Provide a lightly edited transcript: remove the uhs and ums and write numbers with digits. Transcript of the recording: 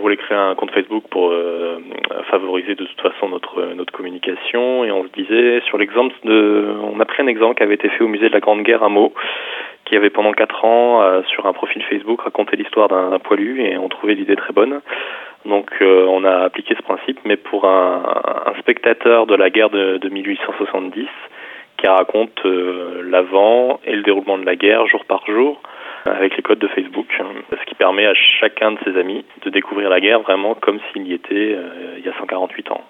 voulait créer un compte Facebook pour favoriser de toute façon notre communication, et on se disait on a pris un exemple qui avait été fait au musée de la Grande Guerre à Meaux, qui avait pendant 4 ans sur un profil Facebook raconté l'histoire d'un poilu, et on trouvait l'idée très bonne. Donc on a appliqué ce principe, mais pour un spectateur de la guerre de 1870 qui raconte l'avant et le déroulement de la guerre jour par jour avec les codes de Facebook, ce qui permet à chacun de ses amis de découvrir la guerre vraiment comme s'il y était il y a 148 ans.